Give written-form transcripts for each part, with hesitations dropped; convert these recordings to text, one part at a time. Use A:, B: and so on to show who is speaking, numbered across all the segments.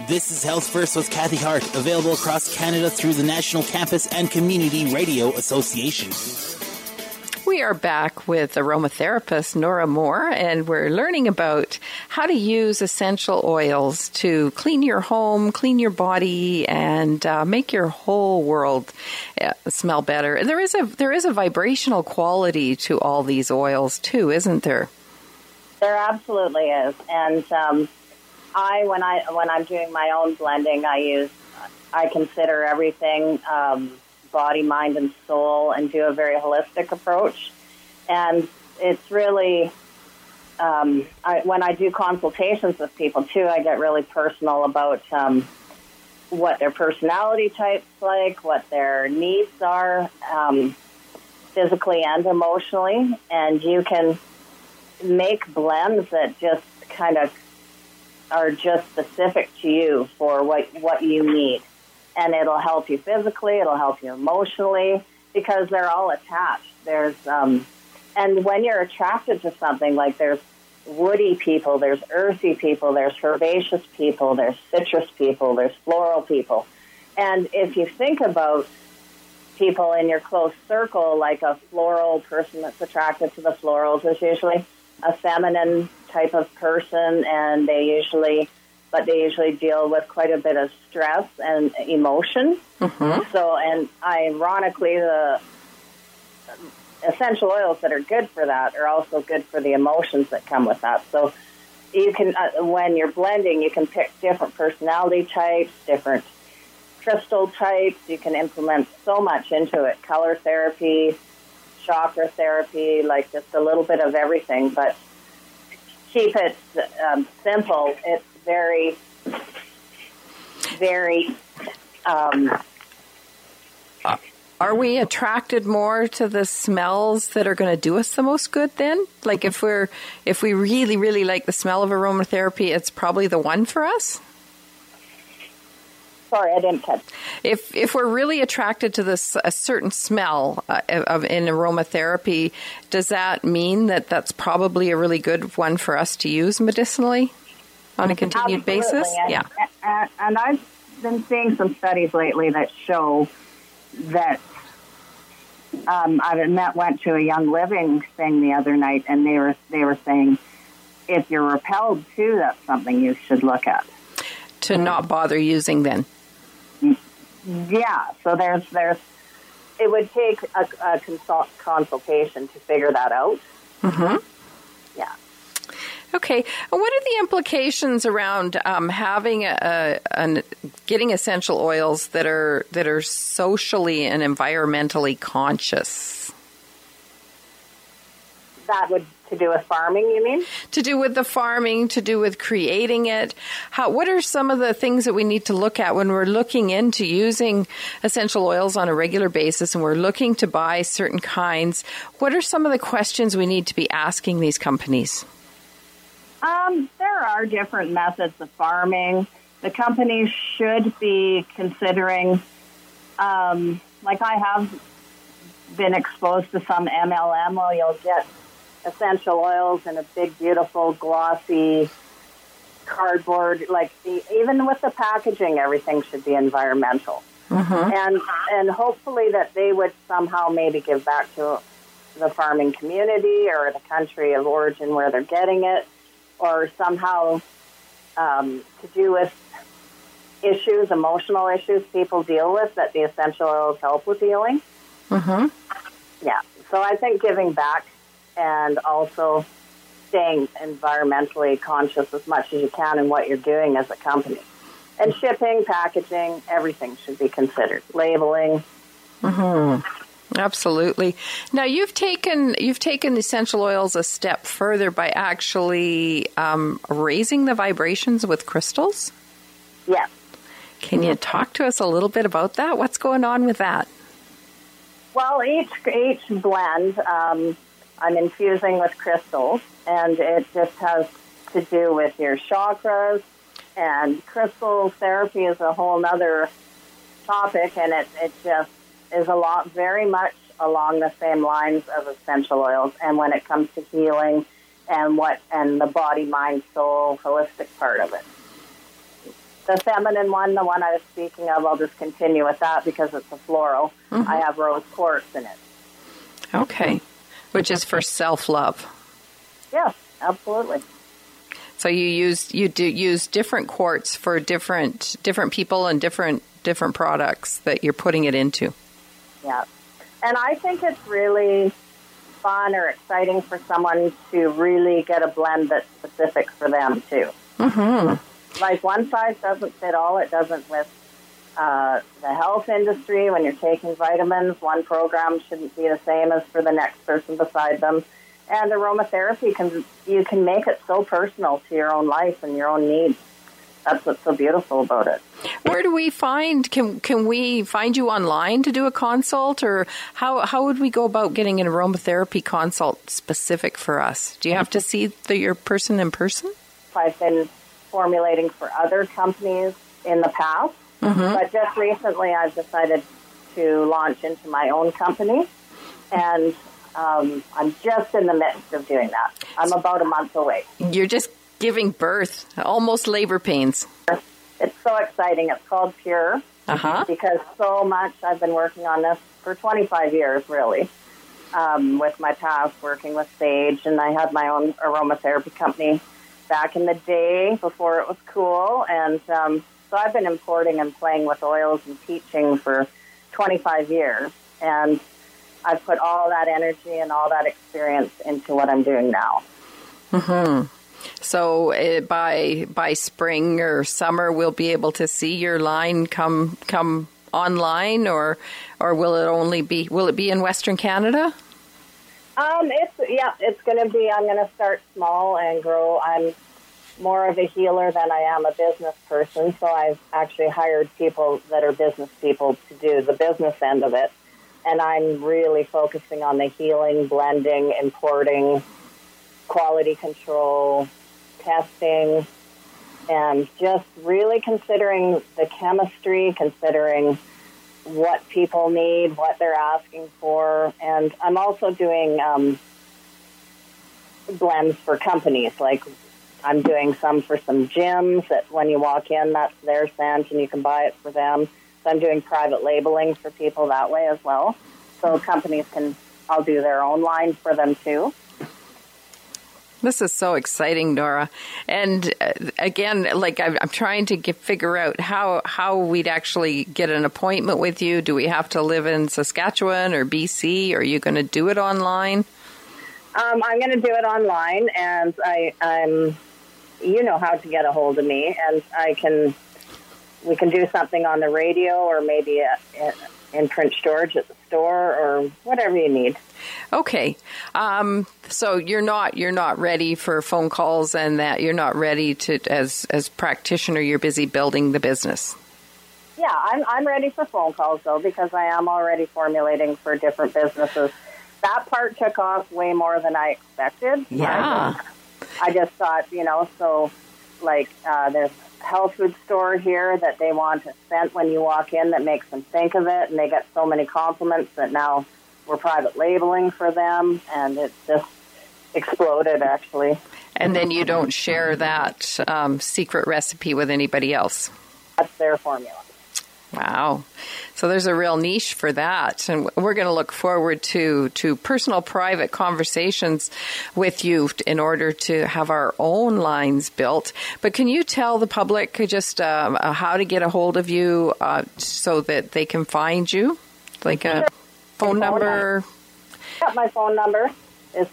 A: This is Health First with Kathy Hart, available across Canada through the National Campus and Community Radio Association.
B: We are back with aromatherapist Nora Moore, and we're learning about how to use essential oils to clean your home, clean your body, and make your whole world smell better. And there is a vibrational quality to all these oils too, isn't there?
C: There absolutely is. And when I'm doing my own blending, I consider everything body, mind, and soul, and do a very holistic approach. And it's really, when I do consultations with people, too, I get really personal about what their personality type's like, what their needs are, physically and emotionally. And you can make blends that just kind of are just specific to you for what you need. And it'll help you physically, it'll help you emotionally, because they're all attached. There's, and when you're attracted to something, like there's woody people, there's earthy people, there's herbaceous people, there's citrus people, there's floral people. And if you think about people in your close circle, like a floral person that's attracted to the florals is usually a feminine type of person, and they usually deal with quite a bit of stress and emotion. Mm-hmm. So, and ironically, the essential oils that are good for that are also good for the emotions that come with that. So you can, when you're blending, you can pick different personality types, different crystal types. You can implement so much into it. Color therapy, chakra therapy, like just a little bit of everything. But keep it simple. It's very, very...
B: Are we attracted more to the smells that are going to do us the most good then? Like if we really, really like the smell of aromatherapy, it's probably the one for us?
C: Sorry, I didn't catch.
B: If we're really attracted to a certain smell in aromatherapy, does that mean that that's probably a really good one for us to use medicinally on a continued basis?
C: Yeah. And I've been seeing some studies lately that show that I went to a Young Living thing the other night, and they were saying if you're repelled to, that's something you should look at.
B: To not bother using then.
C: Yeah, so there's it would take a consultation to figure that out.
B: Mm-hmm.
C: Yeah.
B: Okay. And what are the implications around having getting essential oils that are socially and environmentally conscious?
C: That would to do with farming, you mean?
B: To do with the farming, to do with creating it. What are some of the things that we need to look at when we're looking into using essential oils on a regular basis and we're looking to buy certain kinds? What are some of the questions we need to be asking these companies?
C: There are different methods of farming. The companies should be considering, like I have been exposed to some MLM where you'll get essential oils in a big, beautiful, glossy cardboard. Like even with the packaging, everything should be environmental. Mm-hmm. And hopefully that they would somehow maybe give back to the farming community or the country of origin where they're getting it, or somehow to do with issues, emotional issues people deal with that the essential oils help with healing.
B: Mm-hmm.
C: Yeah. So I think giving back and also staying environmentally conscious as much as you can in what you're doing as a company. And shipping, packaging, everything should be considered. Labeling.
B: Mm-hmm. Absolutely. Now, you've taken essential oils a step further by actually raising the vibrations with crystals?
C: Yes.
B: Can you talk to us a little bit about that? What's going on with that?
C: Well, each blend, I'm infusing with crystals, and it just has to do with your chakras, and crystal therapy is a whole other topic, and it just is very much along the same lines of essential oils. And when it comes to healing and the body, mind, soul, holistic part of it. The feminine one, the one I was speaking of, I'll just continue with that because it's a floral.
B: Mm-hmm.
C: I have rose quartz in it.
B: Okay, which is for self-love.
C: Yes, absolutely.
B: So you use different quartz for different people and different products that you're putting it into.
C: Yeah, and I think it's really fun or exciting for someone to really get a blend that's specific for them too.
B: Mm-hmm.
C: Like one size doesn't fit all. It doesn't with the health industry. When you're taking vitamins, one program shouldn't be the same as for the next person beside them. And aromatherapy, you can make it so personal to your own life and your own needs. That's what's so beautiful about it.
B: Where do we find, can we find you online to do a consult, or how would we go about getting an aromatherapy consult specific for us? Do you have to see your person in person?
C: I've been formulating for other companies in the past, but just recently I've decided to launch into my own company, and I'm just in the midst of doing that. I'm about a month away.
B: You're just giving birth, almost labor pains.
C: It's so exciting. It's called Pure because so much I've been working on this for 25 years, really, with my past working with Sage, and I had my own aromatherapy company back in the day before it was cool, and so I've been importing and playing with oils and teaching for 25 years, and I've put all that energy and all that experience into what I'm doing now.
B: Mm-hmm. So by spring or summer, we'll be able to see your line come online, or will it be in Western Canada?
C: It's going to be, I'm going to start small and grow. I'm more of a healer than I am a business person, so I've actually hired people that are business people to do the business end of it, and I'm really focusing on the healing, blending, importing, quality control, testing, and just really considering the chemistry, considering what people need, what they're asking for. And I'm also doing blends for companies. Like I'm doing some for some gyms that when you walk in, that's their scent and you can buy it for them. So I'm doing private labeling for people that way as well. So companies I'll do their own line for them too.
B: This is so exciting, Nora. And again, like I'm trying to figure out how we'd actually get an appointment with you. Do we have to live in Saskatchewan or BC? Are you going to do it online?
C: I'm going to do it online, and I'm you know how to get a hold of me, and we can do something on the radio or maybe in Prince George at the store or whatever you need.
B: Okay. So you're not ready for phone calls, and that you're not ready to, as practitioner, you're busy building the business.
C: Yeah, I'm ready for phone calls though, because I am already formulating for different businesses. That part took off way more than I expected.
B: Yeah.
C: I just thought, so like there's a health food store here that they want a scent when you walk in that makes them think of it, and they get so many compliments that now we're private labeling for them, and it just exploded, actually.
B: And then you don't share that secret recipe with anybody else?
C: That's their formula.
B: Wow. So there's a real niche for that. And we're going to look forward to personal, private conversations with you in order to have our own lines built. But can you tell the public just how to get a hold of you so that they can find you? Like a phone number?
C: Yeah, my phone number is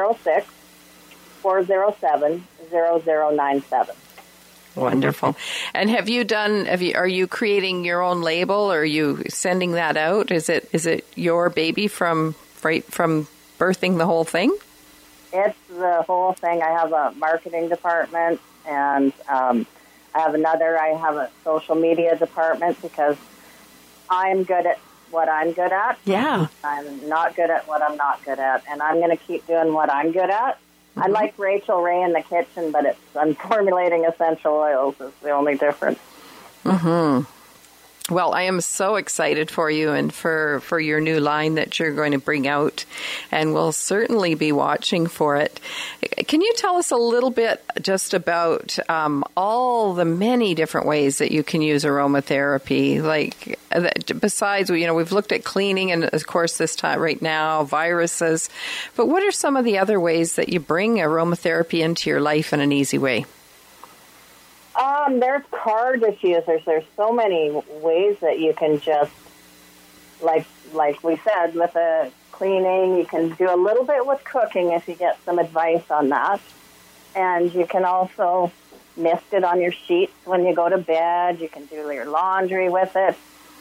C: 306-407-0097.
B: Wonderful. And are you creating your own label, or are you sending that out? Is it your baby from birthing the whole thing?
C: It's the whole thing. I have a marketing department, and I have a social media department, because I'm good at what I'm good at.
B: Yeah.
C: I'm not good at what I'm not good at, and I'm going to keep doing what I'm good at. I like Rachel Ray in the kitchen, but I'm formulating essential oils is the only difference.
B: Mm-hmm. Well, I am so excited for you and for your new line that you're going to bring out, and we'll certainly be watching for it. Can you tell us a little bit just about all the many different ways that you can use aromatherapy? Like, besides, we've looked at cleaning and, of course, this time right now, viruses. But what are some of the other ways that you bring aromatherapy into your life in an easy way?
C: There's car diffusers. There's so many ways that you can just, like we said, with the cleaning, you can do a little bit with cooking if you get some advice on that. And you can also mist it on your sheets when you go to bed. You can do your laundry with it.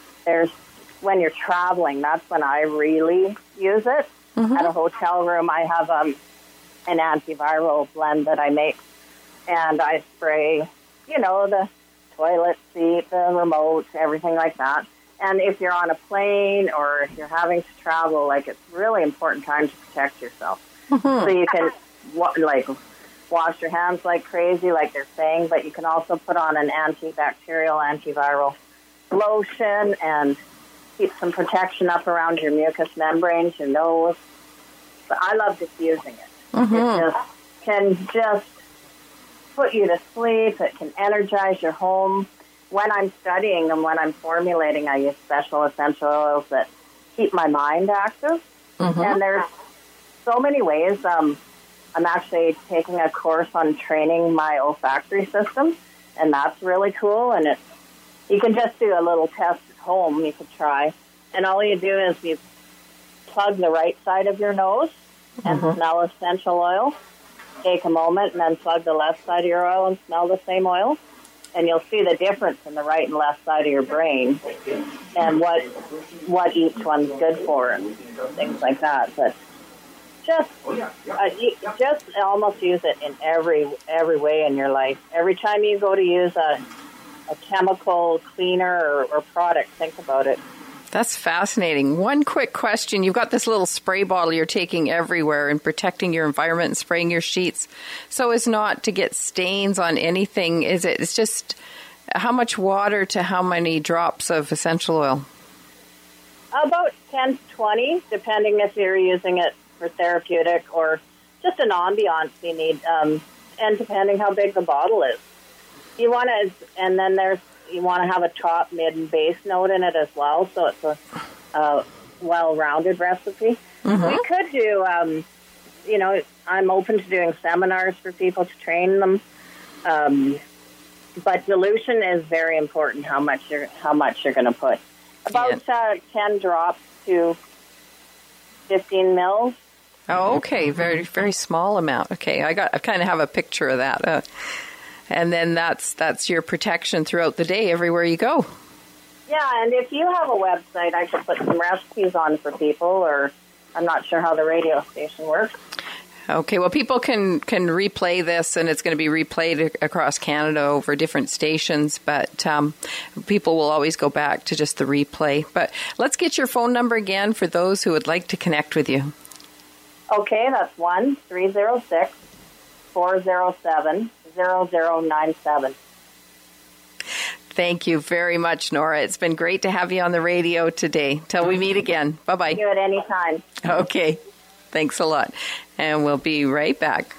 C: When you're traveling, that's when I really use it. Mm-hmm. At a hotel room, I have an antiviral blend that I make, and I spray the toilet seat, the remote, everything like that. And if you're on a plane or if you're having to travel, it's really important time to protect yourself. Mm-hmm. So you can, wash your hands like crazy, like they're saying, but you can also put on an antibacterial, antiviral lotion and keep some protection up around your mucous membranes, your nose. But I love diffusing it. Mm-hmm. It can just put you to sleep. It can energize your home. When I'm studying and when I'm formulating, I use special essential oils that keep my mind active. Mm-hmm. And there's so many ways. I'm actually taking a course on training my olfactory system, and that's really cool. And you can just do a little test at home. You could try. And all you do is you plug the right side of your nose and mm-hmm. smell essential oil. Take a moment and then plug the left side of your oil and smell the same oil. And you'll see the difference in the right and left side of your brain and what each one's good for and things like that. But just almost use it in every way in your life. Every time you go to use a chemical cleaner or product, think about it.
B: That's fascinating. One quick question. You've got this little spray bottle you're taking everywhere and protecting your environment and spraying your sheets so as not to get stains on anything. It's just how much water to how many drops of essential oil?
C: About 10 to 20, depending if you're using it for therapeutic or just an ambiance you need, and depending how big the bottle is. You want to have a top, mid, and base note in it as well, so it's a well-rounded recipe. Mm-hmm. We could do, I'm open to doing seminars for people to train them, but dilution is very important. How much you're going to put? About 10 drops to 15 mils.
B: Oh, okay, very very small amount. Okay, I kind of have a picture of that. And then that's your protection throughout the day, everywhere you go.
C: Yeah, and if you have a website, I could put some recipes on for people, or I'm not sure how the radio station works.
B: Okay, well, people can replay this, and it's going to be replayed across Canada over different stations, but people will always go back to just the replay. But let's get your phone number again for those who would like to connect with you.
C: Okay, that's 1-306-407-0097.
B: Thank you very much, Nora. It's been great to have you on the radio today. Till we meet again. Bye-bye.
C: See you at any time.
B: Okay. Thanks a lot. And we'll be right back.